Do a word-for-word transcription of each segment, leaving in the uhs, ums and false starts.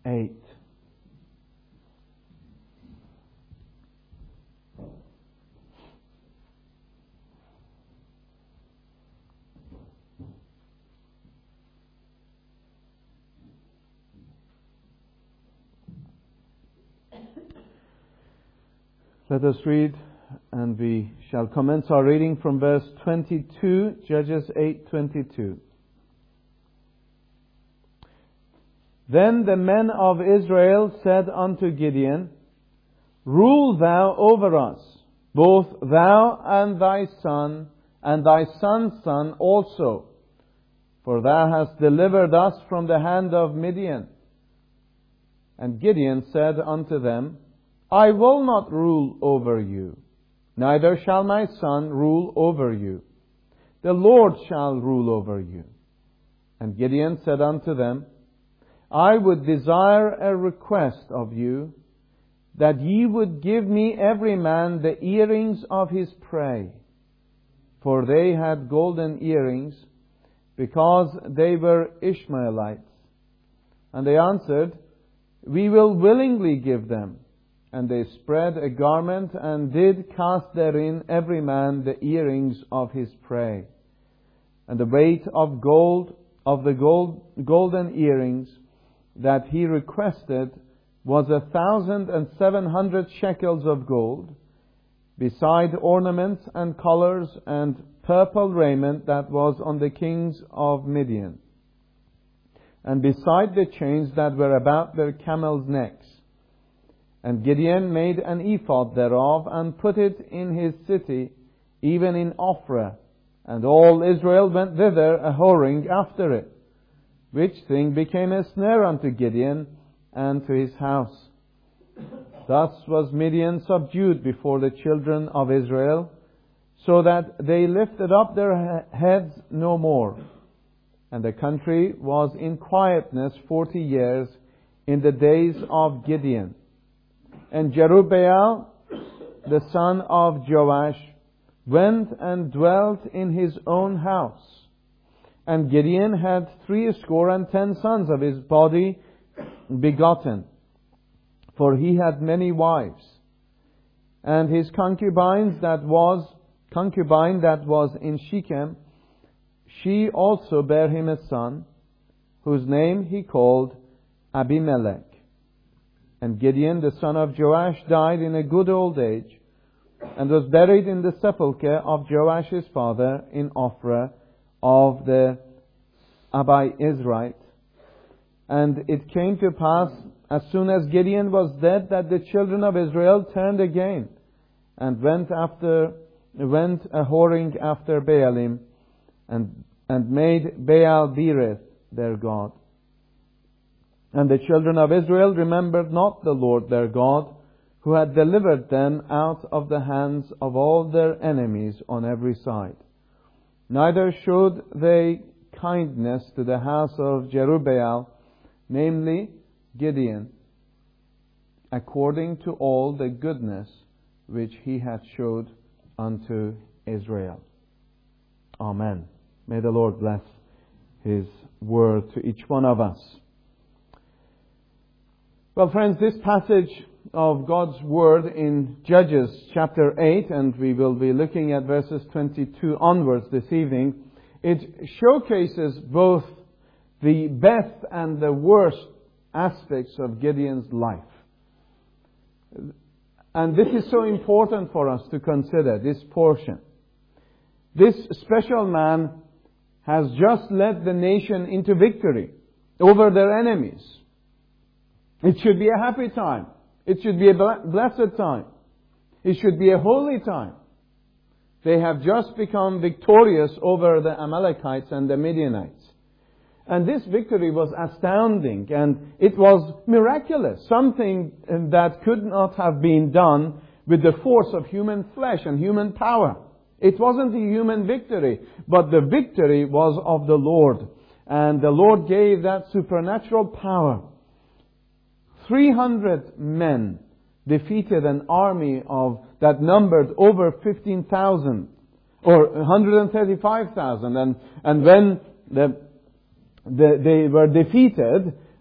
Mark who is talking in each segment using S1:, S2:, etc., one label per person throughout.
S1: eight. Let us read, and we shall commence our reading from verse twenty-two, Judges eight twenty-two. Then the men of Israel said unto Gideon, Rule thou over us, both thou and thy son, and thy son's son also, for thou hast delivered us from the hand of Midian. And Gideon said unto them, I will not rule over you, neither shall my son rule over you. The Lord shall rule over you. And Gideon said unto them, I would desire a request of you, that ye would give me every man the earrings of his prey. For they had golden earrings, because they were Ishmaelites. And they answered, We will willingly give them. And they spread a garment, and did cast therein every man the earrings of his prey. And the weight of gold, of the gold, golden earrings, that he requested, was a thousand and seven hundred shekels of gold, beside ornaments and collars and purple raiment that was on the kings of Midian, and beside the chains that were about their camels' necks. And Gideon made an ephod thereof, and put it in his city, even in Ophrah. And all Israel went thither a-whoring after it, which thing became a snare unto Gideon and to his house. Thus was Midian subdued before the children of Israel, so that they lifted up their heads no more. And the country was in quietness forty years in the days of Gideon. And Jerubbaal, the son of Joash, went and dwelt in his own house. And Gideon had threescore and ten sons of his body begotten, for he had many wives. And his concubines that was concubine that was in Shechem, she also bare him a son, whose name he called Abimelech. And Gideon, the son of Joash, died in a good old age, and was buried in the sepulchre of Joash his father in Ophrah of the Abiezrite. And it came to pass, as soon as Gideon was dead, that the children of Israel turned again, and went after went a whoring after Baalim, and and made Baal Berith their god. And the children of Israel remembered not the Lord their God, who had delivered them out of the hands of all their enemies on every side. Neither showed they kindness to the house of Jerubbaal, namely Gideon, according to all the goodness which he had showed unto Israel. Amen. May the Lord bless His word to each one of us. Well, friends, this passage of God's Word in Judges chapter eight, and we will be looking at verses twenty-two onwards this evening, it showcases both the best and the worst aspects of Gideon's life. And this is so important for us to consider, this portion. This special man has just led the nation into victory over their enemies. It should be a happy time. It should be a blessed time. It should be a holy time. They have just become victorious over the Amalekites and the Midianites. And this victory was astounding, and it was miraculous. Something that could not have been done with the force of human flesh and human power. It wasn't a human victory, but the victory was of the Lord. And the Lord gave that supernatural power. three hundred men defeated an army of that numbered over fifteen thousand, or one hundred thirty-five thousand. And, and when the, the, they were defeated,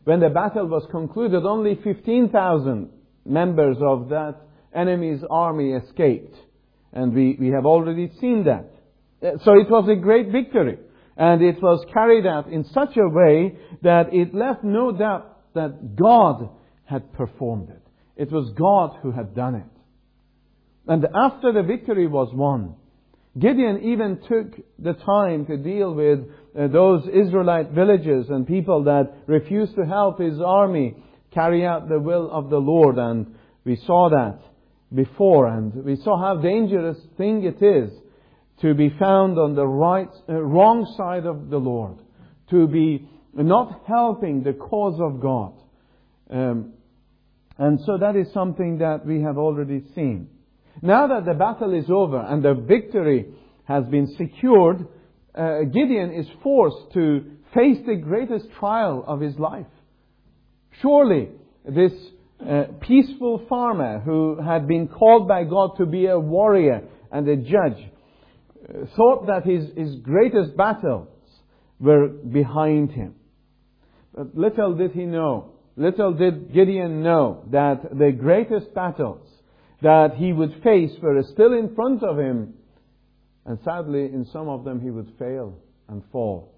S1: when the battle was concluded, only fifteen thousand members of that enemy's army escaped. And we, we have already seen that. So it was a great victory. And it was carried out in such a way that it left no doubt that God had performed it. It was God who had done it. And after the victory was won, Gideon even took the time to deal with uh, those Israelite villages and people that refused to help his army carry out the will of the Lord. And we saw that before, and we saw how dangerous thing it is to be found on the right, uh, wrong side of the Lord, to be not helping the cause of God. Um, and so that is something that we have already seen. Now that the battle is over and the victory has been secured, uh, Gideon is forced to face the greatest trial of his life. Surely this uh, peaceful farmer who had been called by God to be a warrior and a judge uh, thought that his, his greatest battles were behind him. But little did he know, little did Gideon know that the greatest battles that he would face were still in front of him. And sadly, in some of them he would fail and fall.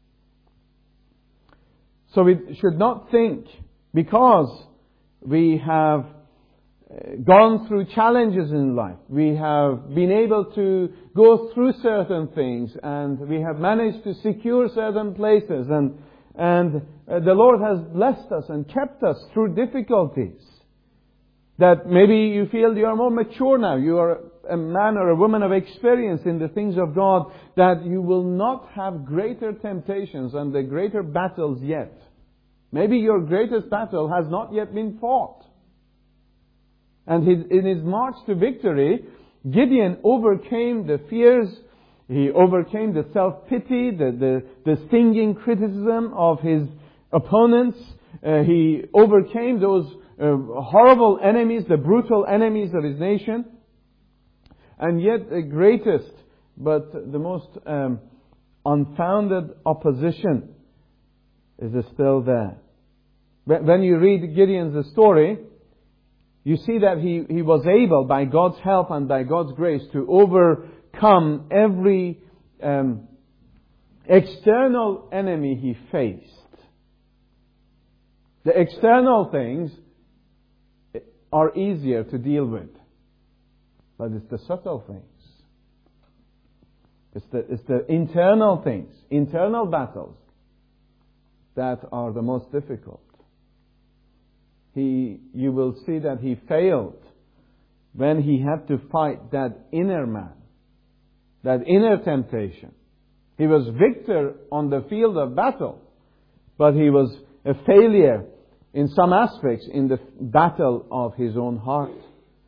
S1: So we should not think, because we have gone through challenges in life, we have been able to go through certain things, and we have managed to secure certain places, and, and the Lord has blessed us and kept us through difficulties, that maybe you feel you are more mature now, you are a man or a woman of experience in the things of God, that you will not have greater temptations and the greater battles yet. Maybe your greatest battle has not yet been fought. And his, in his march to victory, Gideon overcame the fears, he overcame the self-pity, the, the, the stinging criticism of his opponents, uh, he overcame those Uh, horrible enemies, the brutal enemies of his nation. And yet the greatest, but the most um, unfounded opposition is still there. When you read Gideon's story, you see that he, he was able, by God's help and by God's grace, to overcome every um, external enemy he faced. The external things are easier to deal with. But it's the subtle things. It's the, it's the internal things, internal battles, that are the most difficult. He, you will see that he failed when he had to fight that inner man, that inner temptation. He was victor on the field of battle, but he was a failure in some aspects in the battle of his own heart.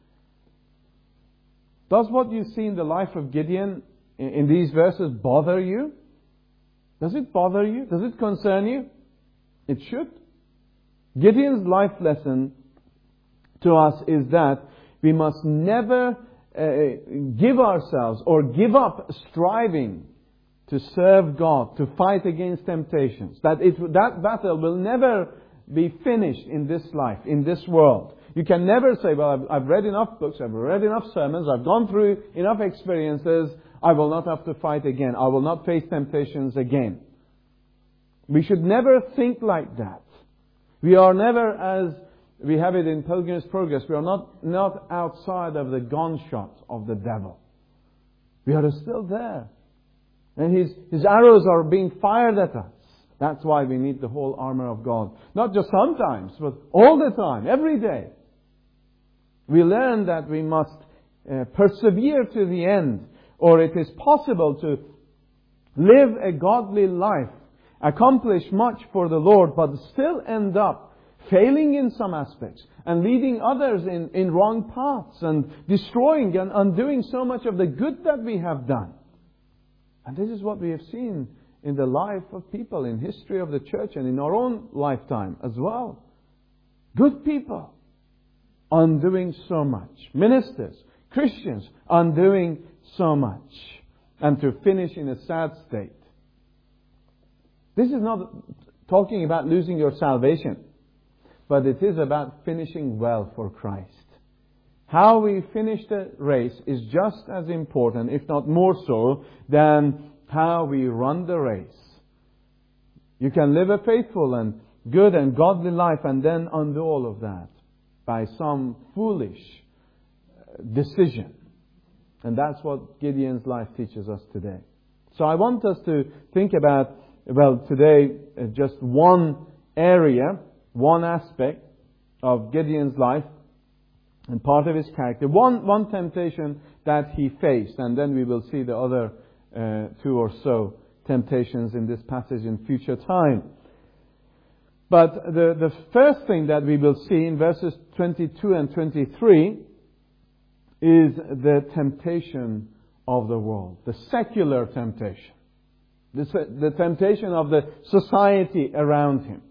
S1: Does what you see in the life of Gideon in these verses bother you? Does it bother you? Does it concern you? It should. Gideon's life lesson to us is that we must never uh, give ourselves or give up striving to serve God, to fight against temptations. That it, that battle will never be finished in this life, in this world. You can never say, well, I've, I've read enough books, I've read enough sermons, I've gone through enough experiences, I will not have to fight again. I will not face temptations again. We should never think like that. We are never, as we have it in Pilgrim's Progress, we are not, not outside of the gunshot of the devil. We are still there. And his, his arrows are being fired at us. That's why we need the whole armor of God. Not just sometimes, but all the time, every day. We learn that we must uh, persevere to the end, or it is possible to live a godly life, accomplish much for the Lord, but still end up failing in some aspects and leading others in, in wrong paths and destroying and undoing so much of the good that we have done. And this is what we have seen in the life of people, in history of the church, and in our own lifetime as well. Good people undoing so much. Ministers, Christians undoing so much. And to finish in a sad state. This is not talking about losing your salvation, but it is about finishing well for Christ. How we finish the race is just as important, if not more so, than how we run the race. You can live a faithful and good and godly life and then undo all of that by some foolish decision. And that's what Gideon's life teaches us today. So I want us to think about, well, today, uh, just one area, one aspect of Gideon's life and part of his character. One, one temptation that he faced, and then we will see the other uh, two or so temptations in this passage in future time. But the, the first thing that we will see in verses twenty-two and twenty-three is the temptation of the world, the secular temptation, the, the temptation of the society around him.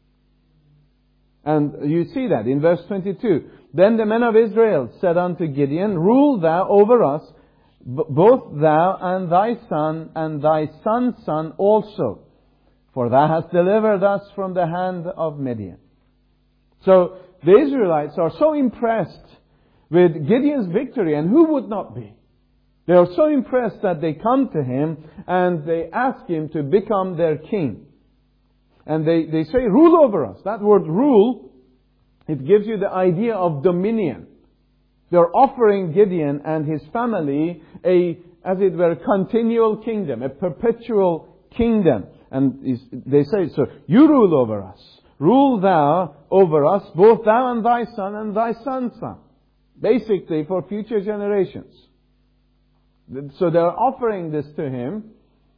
S1: And you see that in verse twenty-two. Then the men of Israel said unto Gideon, Rule thou over us, both thou and thy son, and thy son's son also, for thou hast delivered us from the hand of Midian. So the Israelites are so impressed with Gideon's victory, and who would not be? They are so impressed that they come to him and they ask him to become their king. And they, they say, rule over us. That word rule, it gives you the idea of dominion. They're offering Gideon and his family a, as it were, continual kingdom, a perpetual kingdom. And they say, so you rule over us. Rule thou over us, both thou and thy son and thy son's son. Basically for future generations. So they're offering this to him.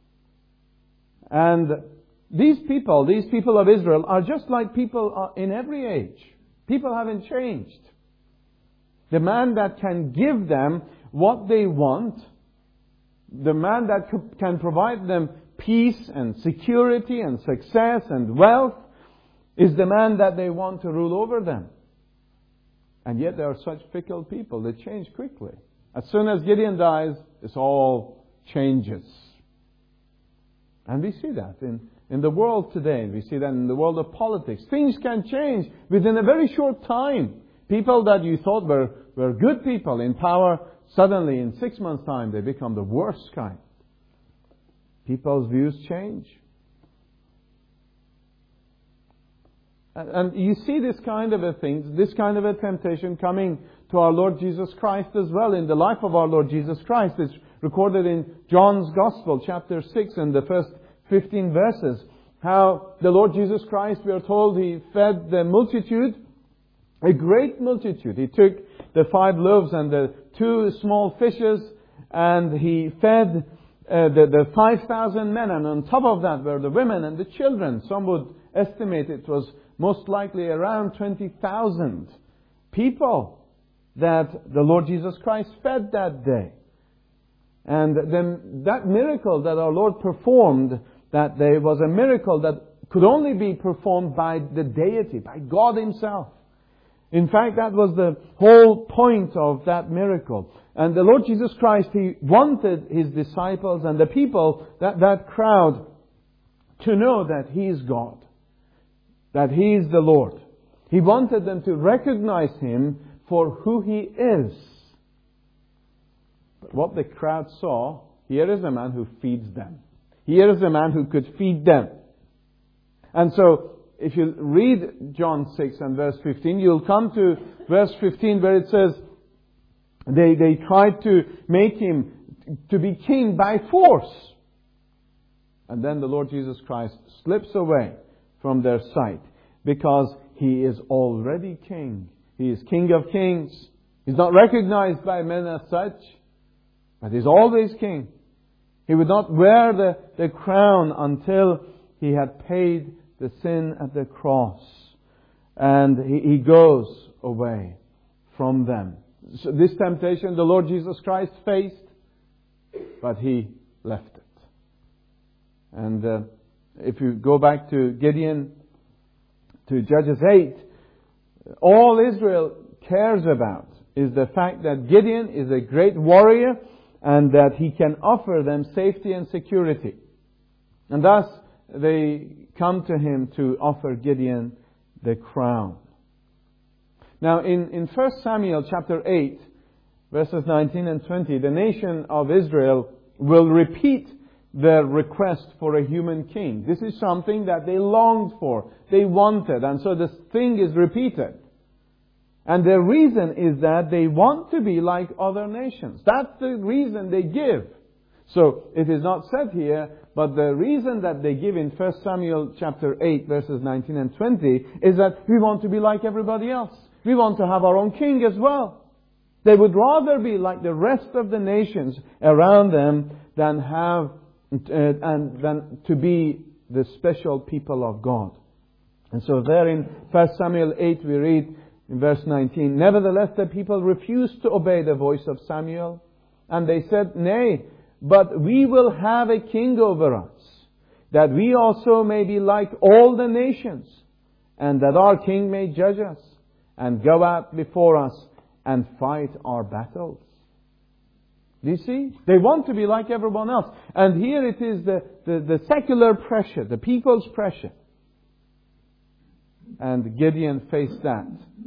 S1: And these people, these people of Israel, are just like people in every age. People haven't changed. The man that can give them what they want, the man that can provide them peace and security and success and wealth, is the man that they want to rule over them. And yet there are such fickle people. They change quickly. As soon as Gideon dies, it all changes. And we see that in, in the world today. We see that in the world of politics. Things can change within a very short time. People that you thought were, were good people in power, suddenly in six months' time they become the worst kind. People's views change. And you see this kind of a thing, this kind of a temptation coming to our Lord Jesus Christ as well in the life of our Lord Jesus Christ. It's recorded in John's Gospel, chapter six, and the first fifteen verses. How the Lord Jesus Christ, we are told, He fed the multitude, a great multitude. He took the five loaves and the two small fishes, and He fed uh, the, the five thousand men. And on top of that were the women and the children. Some would estimate it was most likely around twenty thousand people that the Lord Jesus Christ fed that day. And then that miracle that our Lord performed that day was a miracle that could only be performed by the deity, by God Himself. In fact, that was the whole point of that miracle. And the Lord Jesus Christ, He wanted His disciples and the people, that, that crowd, to know that He is God. That He is the Lord. He wanted them to recognize Him for who He is. But what the crowd saw, here is a man who feeds them. Here is a man who could feed them. And so, if you read John six and verse fifteen, you'll come to verse fifteen where it says, they, they tried to make Him to be king by force. And then the Lord Jesus Christ slips away from their sight, because He is already king. He is King of kings. He's not recognized by men as such, but He's always king. He would not wear the, the crown until He had paid the sin at the cross. And He, he goes away from them. So this temptation the Lord Jesus Christ faced, but He left it. And uh, if you go back to Gideon, to Judges eight, all Israel cares about is the fact that Gideon is a great warrior and that he can offer them safety and security. And thus, they come to him to offer Gideon the crown. Now in, in First Samuel chapter eight, verses nineteen and twenty, the nation of Israel will repeat their request for a human king. This is something that they longed for, they wanted, and so this thing is repeated. And the reason is that they want to be like other nations. That's the reason they give. So it is not said here, but the reason that they give in First Samuel chapter eight, verses nineteen and twenty, is that we want to be like everybody else. We want to have our own king as well. They would rather be like the rest of the nations around them than have uh, and than to be the special people of God. And so there in First Samuel eight we read in verse nineteen, "Nevertheless the people refused to obey the voice of Samuel, and they said, 'Nay, but we will have a king over us, that we also may be like all the nations, and that our king may judge us, and go out before us, and fight our battles.'" Do you see? They want to be like everyone else. And here it is the, the, the secular pressure, the people's pressure. And Gideon faced that.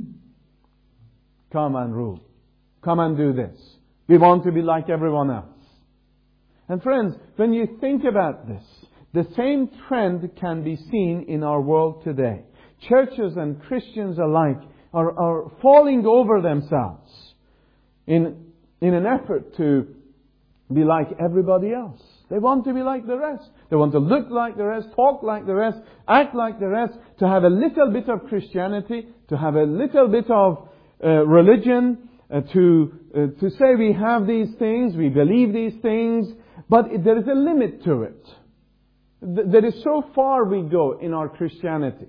S1: Come and rule. Come and do this. We want to be like everyone else. And friends, when you think about this, the same trend can be seen in our world today. Churches and Christians alike are, are falling over themselves in, in an effort to be like everybody else. They want to be like the rest. They want to look like the rest, talk like the rest, act like the rest, to have a little bit of Christianity, to have a little bit of uh, religion, uh, to, uh, to say we have these things, we believe these things, but there is a limit to it. There is so far we go in our Christianity.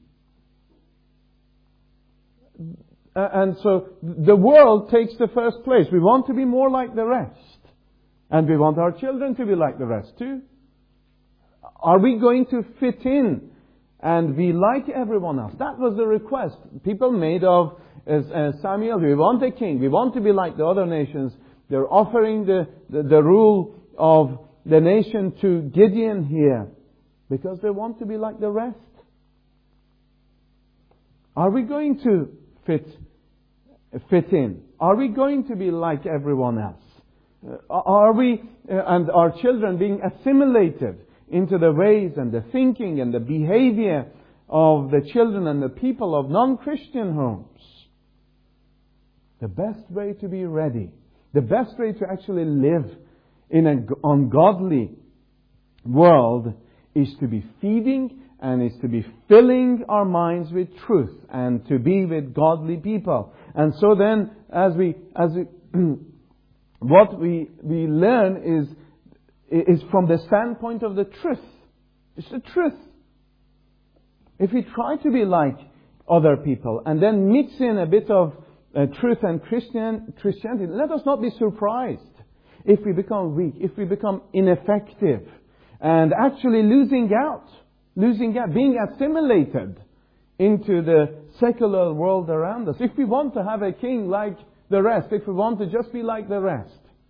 S1: Uh, and so the world takes the first place. We want to be more like the rest. And we want our children to be like the rest too. Are we going to fit in and be like everyone else? That was the request people made of uh, Samuel. We want a king. We want to be like the other nations. They're offering the, the, the rule of the nation to Gideon here because they want to be like the rest. Are we going to fit fit in? Are we going to be like everyone else? Uh, are we uh, and our children being assimilated into the ways and the thinking and the behavior of the children and the people of non-Christian homes? The best way to be ready, the best way to actually live in an ungodly world is to be feeding and is to be filling our minds with truth and to be with godly people. And so then, as we, as we, what we, we learn is, is from the standpoint of the truth. It's the truth. If we try to be like other people and then mix in a bit of uh, truth and Christian, Christianity, let us not be surprised if we become weak, if we become ineffective, and actually losing out, losing out, being assimilated into the secular world around us. If we want to have a king like the rest, if we want to just be like the rest,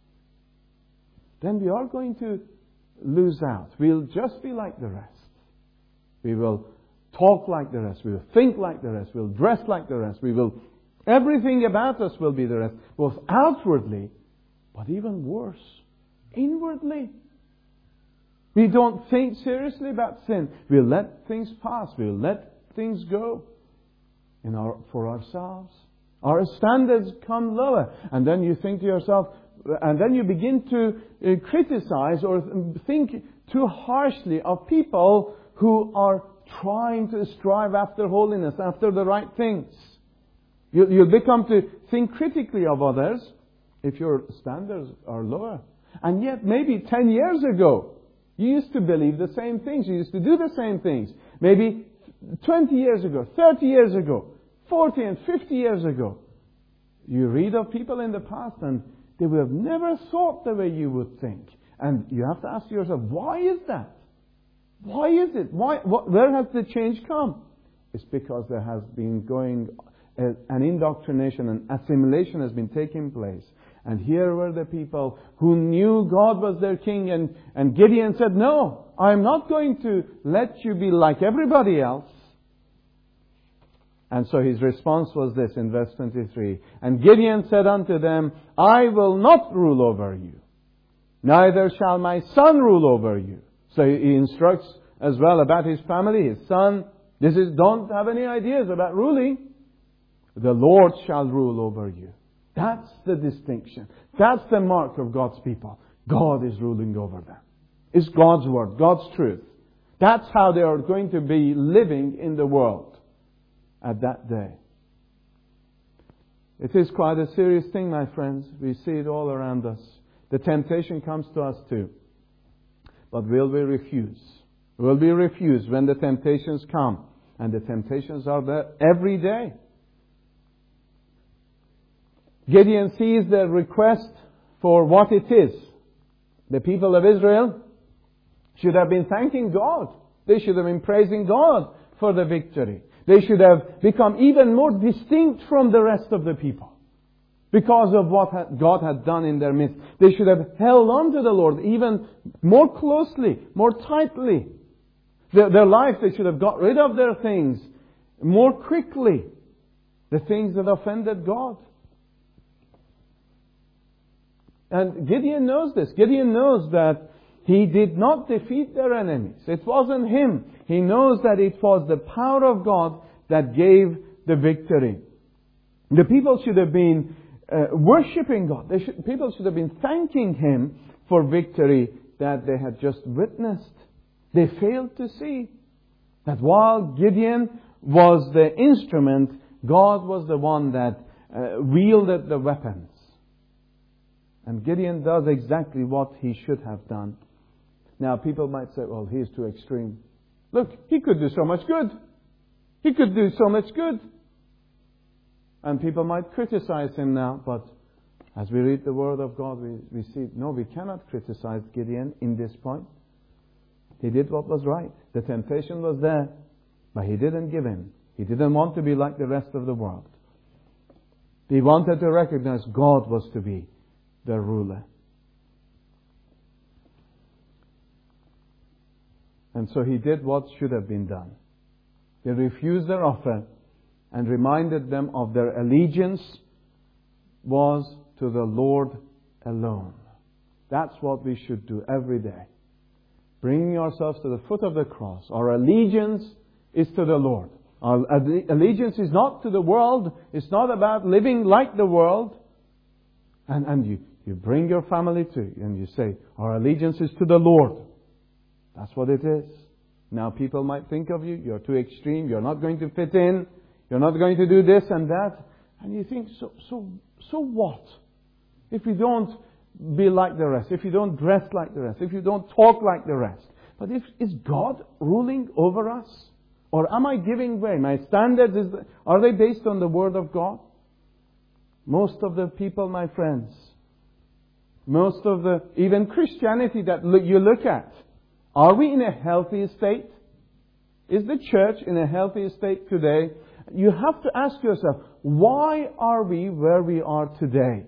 S1: then we are going to lose out. We'll just be like the rest. We will talk like the rest. We will think like the rest. We'll dress like the rest. We will, everything about us will be the rest, both outwardly, but even worse, inwardly. We don't think seriously about sin. We'll let things pass. We'll let things go in our, for ourselves. Our standards come lower. And then you think to yourself, and then you begin to uh, criticize or think too harshly of people who are trying to strive after holiness, after the right things. You, you'll become to think critically of others if your standards are lower. And yet maybe ten years ago, you used to believe the same things. You used to do the same things. Maybe twenty years ago, thirty years ago, forty and fifty years ago. You read of people in the past and they would have never thought the way you would think. And you have to ask yourself, why is that? Why is it? Why? What, where has the change come? It's because there has been going, uh, an indoctrination, an assimilation has been taking place. And here were the people who knew God was their king. And, and Gideon said, no, I'm not going to let you be like everybody else. And so his response was this in verse twenty-three. And Gideon said unto them, I will not rule over you, neither shall my son rule over you. So he instructs as well about his family, his son. This is, don't have any ideas about ruling. The Lord shall rule over you. That's the distinction. That's the mark of God's people. God is ruling over them. It's God's word, God's truth. That's how they are going to be living in the world at that day. It is quite a serious thing, my friends. We see it all around us. The temptation comes to us too. But will we refuse? Will we refuse when the temptations come? And the temptations are there every day. Gideon sees the request for what it is. The people of Israel should have been thanking God. They should have been praising God for the victory. They should have become even more distinct from the rest of the people because of what God had done in their midst. They should have held on to the Lord even more closely, more tightly. Their, their life, they should have got rid of their things more quickly. The things that offended God. And Gideon knows this. Gideon knows that he did not defeat their enemies. It wasn't him. He knows that it was the power of God that gave the victory. The people should have been uh, worshipping God. They should, people should have been thanking Him for victory that they had just witnessed. They failed to see that while Gideon was the instrument, God was the one that uh, wielded the weapons. And Gideon does exactly what he should have done. Now, people might say, well, he's too extreme. Look, he could do so much good. He could do so much good. And people might criticize him now, but as we read the Word of God, we, we see, no, we cannot criticize Gideon in this point. He did what was right. The temptation was there, but he didn't give in. He didn't want to be like the rest of the world. He wanted to recognize God was to be the ruler. And so he did what should have been done. He refused their offer and reminded them of their allegiance was to the Lord alone. That's what we should do every day. Bringing ourselves to the foot of the cross. Our allegiance is to the Lord. Our allegiance is not to the world. It's not about living like the world. And, and you, you bring your family to and you say, our allegiance is to the Lord. That's what it is. Now people might think of you, you're too extreme, you're not going to fit in, you're not going to do this and that. And you think, so so so what? If you don't be like the rest, if you don't dress like the rest, if you don't talk like the rest. But if is God ruling over us? Or am I giving way? My standards, is are they based on the Word of God? Most of the people, my friends, most of the, even Christianity that you look at, are we in a healthy state? Is the church in a healthy state today? You have to ask yourself, why are we where we are today?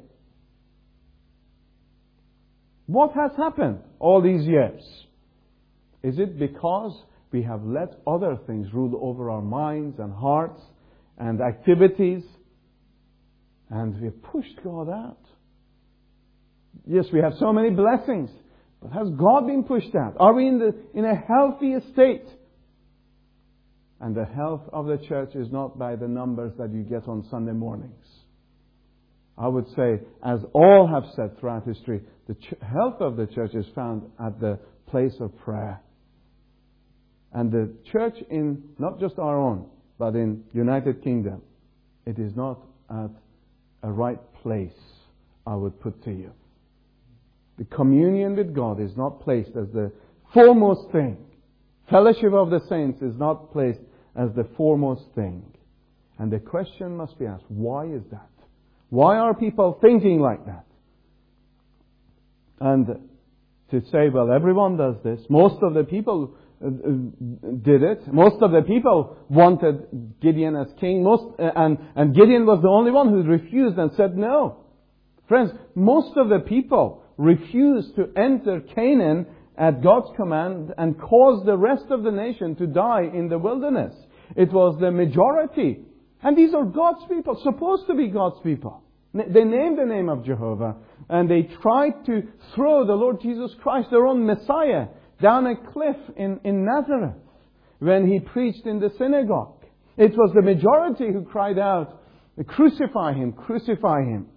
S1: What has happened all these years? Is it because we have let other things rule over our minds and hearts and activities, and we've pushed God out? Yes, we have so many blessings. But has God been pushed out? Are we in the in a healthy state? And the health of the church is not by the numbers that you get on Sunday mornings. I would say, as all have said throughout history, the ch- health of the church is found at the place of prayer. And the church in, not just our own, but in United Kingdom, it is not at a right place, I would put to you. The communion with God is not placed as the foremost thing. Fellowship of the saints is not placed as the foremost thing. And the question must be asked, why is that? Why are people thinking like that? And to say, well, everyone does this. Most of the people did it. Most of the people wanted Gideon as king. Most, and, and Gideon was the only one who refused and said no. Friends, most of the people refused to enter Canaan at God's command and caused the rest of the nation to die in the wilderness. It was the majority. And these are God's people, supposed to be God's people. They named the name of Jehovah, and they tried to throw the Lord Jesus Christ, their own Messiah, down a cliff in, in Nazareth when He preached in the synagogue. It was the majority who cried out, "Crucify Him, crucify Him."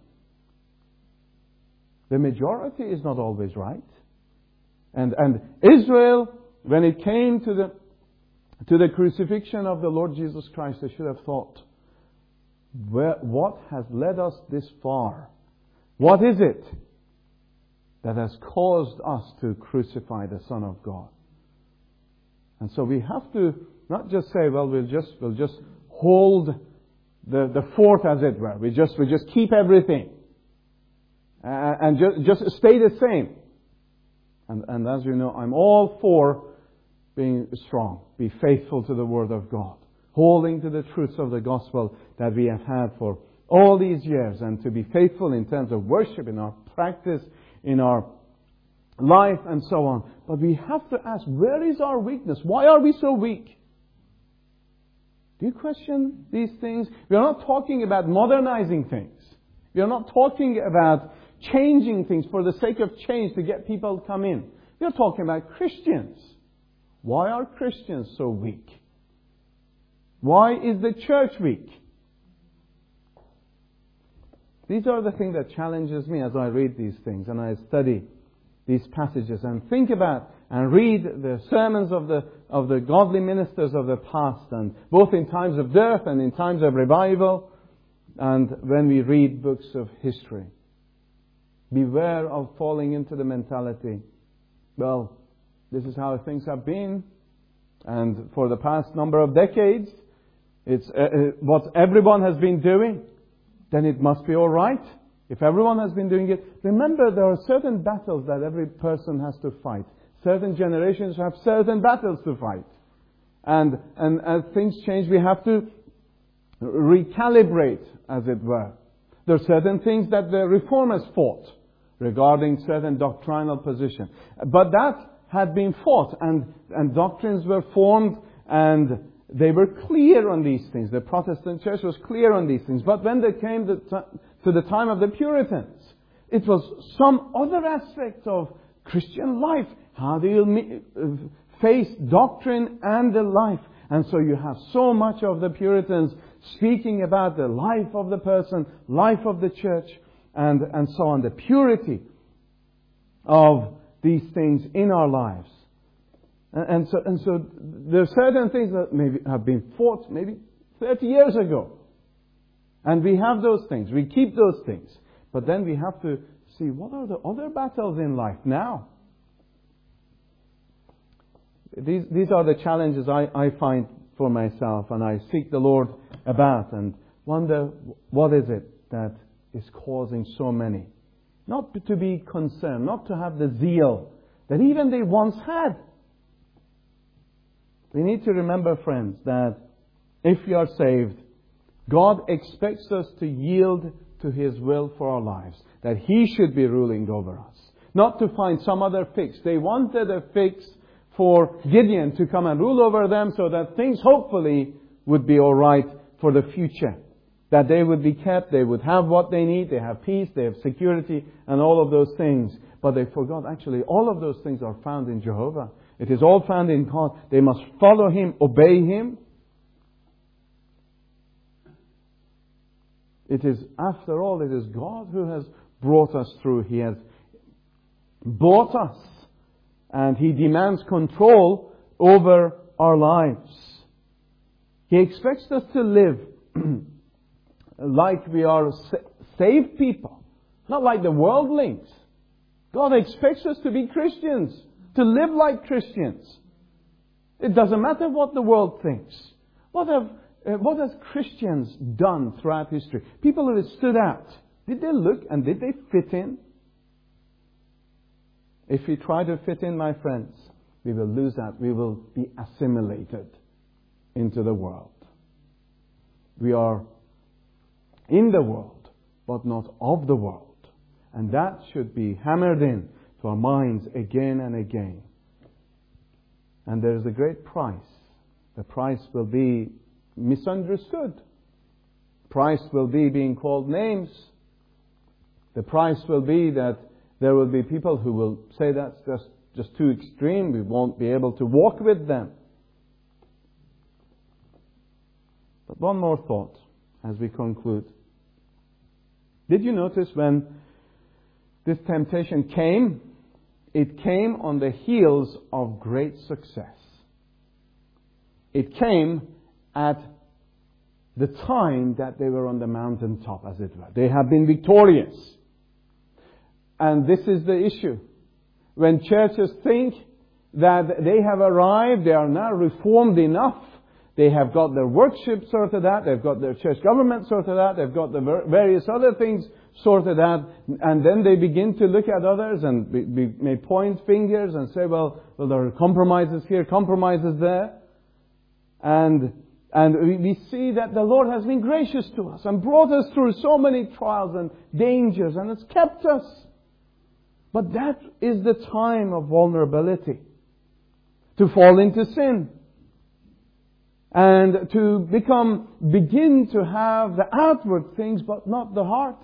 S1: The majority is not always right. And, and Israel, when it came to the, to the crucifixion of the Lord Jesus Christ, they should have thought, Where, what has led us this far? What is it that has caused us to crucify the Son of God? And so we have to not just say, well, we'll just we'll just hold the, the fort, as it were. We just we just keep everything uh, and just just stay the same. And and as you know, I'm all for being strong, be faithful to the Word of God, holding to the truths of the gospel that we have had for all these years, and to be faithful in terms of worship, in our practice, in our life, and so on. But we have to ask, where is our weakness? Why are we so weak? Do you question these things? We are not talking about modernizing things. We are not talking about changing things for the sake of change to get people to come in. We are talking about Christians. Why are Christians so weak? Why is the church weak? These are the things that challenges me as I read these things and I study these passages and think about and read the sermons of the of the godly ministers of the past, and both in times of dearth and in times of revival, and when we read books of history. Beware of falling into the mentality, well, this is how things have been, and for the past number of decades, it's uh, uh, what everyone has been doing, then it must be all right. If everyone has been doing it, remember there are certain battles that every person has to fight. Certain generations have certain battles to fight. And, and as things change, we have to recalibrate, as it were. There are certain things that the Reformers fought regarding certain doctrinal position. But that had been fought, and, and doctrines were formed, and they were clear on these things. The Protestant church was clear on these things. But when they came to, to the time of the Puritans, it was some other aspect of Christian life. How do you me- face doctrine and the life? And so you have so much of the Puritans speaking about the life of the person, life of the church, and, and so on. The purity of these things in our lives. And, and so and so there are certain things that maybe have been fought maybe thirty years ago. And we have those things. We keep those things. But then we have to see, what are the other battles in life now? These, these are the challenges I, I find for myself, and I seek the Lord about and wonder, what is it that is causing so many not to be concerned, not to have the zeal that even they once had. We need to remember, friends, that if we are saved, God expects us to yield to His will for our lives, that He should be ruling over us, not to find some other fix. They wanted a fix for Gideon to come and rule over them so that things hopefully would be all right for the future. That they would be kept, they would have what they need, they have peace, they have security, and all of those things. But they forgot, actually, all of those things are found in Jehovah. It is all found in God. They must follow Him, obey Him. It is, after all, it is God who has brought us through. He has bought us. And He demands control over our lives. He expects us to live like we are saved people, not like the worldlings. God expects us to be Christians, to live like Christians. It doesn't matter what the world thinks. What have uh, what has Christians done throughout history? People who have stood out. Did they look and did they fit in? If we try to fit in, my friends, we will lose out. We will be assimilated into the world. We are in the world, but not of the world. And that should be hammered in to our minds again and again. And there is a great price. The price will be misunderstood. Price will be being called names. The price will be that there will be people who will say that's just, just too extreme. We won't be able to walk with them. But one more thought as we conclude. Did you notice when this temptation came, it came on the heels of great success. It came at the time that they were on the mountaintop, as it were. They have been victorious. And this is the issue. When churches think that they have arrived, they are now reformed enough, they have got their worship sorted out, they've got their church government sorted out, they've got the various other things sorted out, and then they begin to look at others and be, be, may point fingers and say, well, well, there are compromises here, compromises there. And And we, we see that the Lord has been gracious to us and brought us through so many trials and dangers, and has kept us. But that is the time of vulnerability. To fall into sin. And to become, begin to have the outward things but not the heart.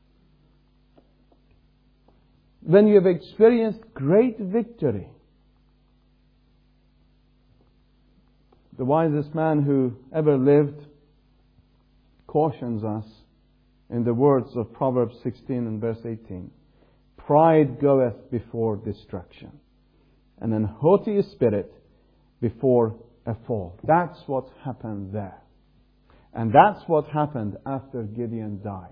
S1: When you have experienced great victory. The wisest man who ever lived cautions us in the words of Proverbs sixteen and verse eighteen. Pride goeth before destruction, and an haughty spirit before a fall. That's what happened there. And that's what happened after Gideon died.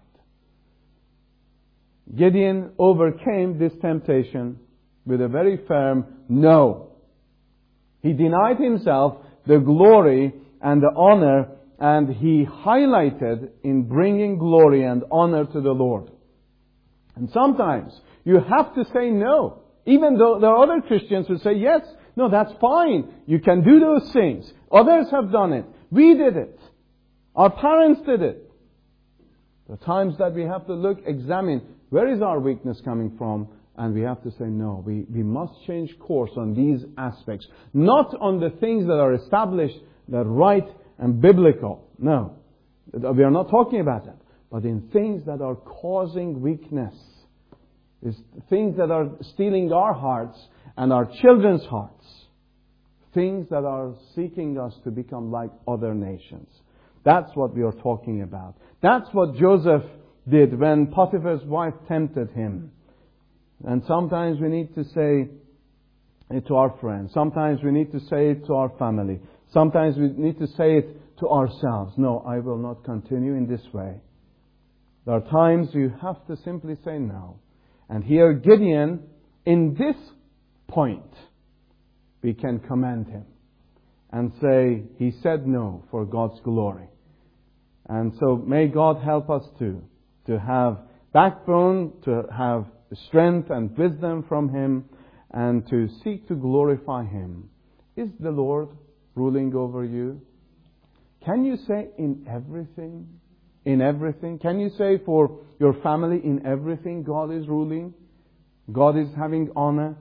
S1: Gideon overcame this temptation with a very firm no. He denied himself the glory and the honor, and he highlighted in bringing glory and honor to the Lord. And sometimes you have to say no, even though there are other Christians who say, yes, no, that's fine. You can do those things. Others have done it. We did it. Our parents did it. There are times that we have to look, examine, where is our weakness coming from? And we have to say, no, we, we must change course on these aspects. Not on the things that are established, that are right and biblical. No. We are not talking about that. But in things that are causing weakness. It's things that are stealing our hearts and our children's hearts. Things that are seeking us to become like other nations. That's what we are talking about. That's what Joseph did when Potiphar's wife tempted him. And sometimes we need to say it to our friends. Sometimes we need to say it to our family. Sometimes we need to say it to ourselves. No, I will not continue in this way. There are times you have to simply say no. And here Gideon, in this point, we can commend him and say he said no for God's glory. And so may God help us too, to have backbone, to have strength and wisdom from Him, and to seek to glorify Him. Is the Lord ruling over you? Can you say in everything? In everything? Can you say for your family, in everything God is ruling? God is having honor?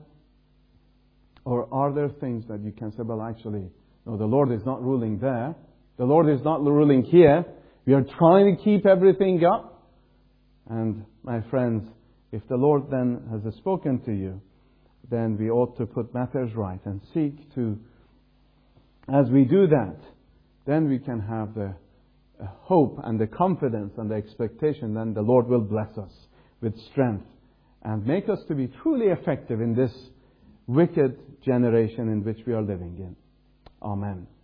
S1: Or are there things that you can say, well, actually, no, the Lord is not ruling there. The Lord is not ruling here. We are trying to keep everything up. And my friends, if the Lord then has spoken to you, then we ought to put matters right and seek to, as we do that, then we can have the hope and the confidence and the expectation that the Lord will bless us with strength and make us to be truly effective in this wicked generation in which we are living in. Amen.